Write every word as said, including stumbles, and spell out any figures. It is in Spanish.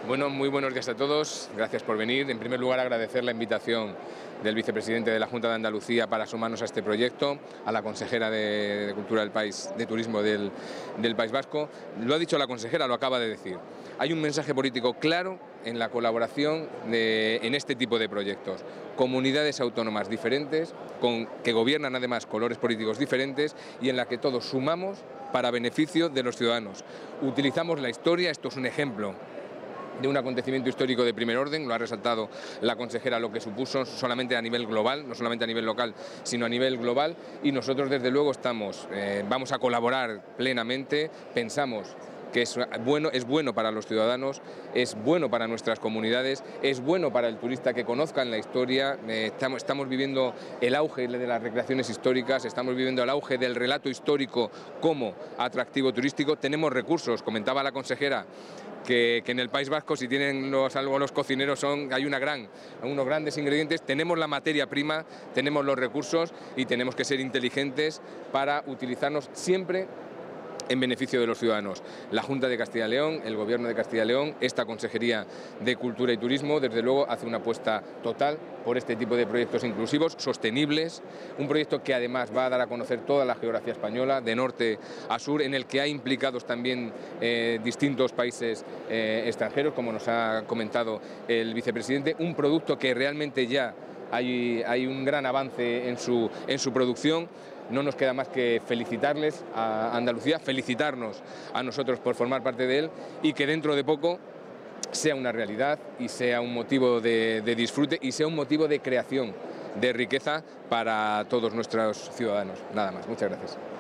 Bueno, muy buenos días a todos, gracias por venir. En primer lugar, agradecer la invitación del vicepresidente de la Junta de Andalucía para sumarnos a este proyecto, a la consejera de, de Cultura del País, de Turismo del, del País Vasco. Lo ha dicho la consejera, lo acaba de decir. Hay un mensaje político claro en la colaboración de, en este tipo de proyectos. Comunidades autónomas diferentes, con, que gobiernan además colores políticos diferentes y en la que todos sumamos para beneficio de los ciudadanos. Utilizamos la historia, esto es un ejemplo de un acontecimiento histórico de primer orden, lo ha resaltado la consejera, lo que supuso solamente a nivel global, no solamente a nivel local, sino a nivel global, y nosotros desde luego estamos, eh, vamos a colaborar plenamente, pensamos que es bueno, es bueno para los ciudadanos, es bueno para nuestras comunidades, es bueno para el turista que conozcan la historia. Eh, estamos, estamos viviendo el auge de las recreaciones históricas, estamos viviendo el auge del relato histórico como atractivo turístico. Tenemos recursos, comentaba la consejera, que, que en el País Vasco, si tienen los, algo los cocineros, son, hay una gran, unos grandes ingredientes, tenemos la materia prima, tenemos los recursos y tenemos que ser inteligentes para utilizarnos siempre en beneficio de los ciudadanos. La Junta de Castilla y León, el Gobierno de Castilla y León, esta Consejería de Cultura y Turismo, desde luego hace una apuesta total por este tipo de proyectos inclusivos, sostenibles, un proyecto que además va a dar a conocer toda la geografía española, de norte a sur, en el que hay implicados también eh, distintos países eh, extranjeros, como nos ha comentado el vicepresidente, un producto que realmente ya hay, hay un gran avance en su, en su producción. No nos queda más que felicitarles a Andalucía, felicitarnos a nosotros por formar parte de él y que dentro de poco sea una realidad y sea un motivo de, de disfrute y sea un motivo de creación de riqueza para todos nuestros ciudadanos. Nada más, muchas gracias.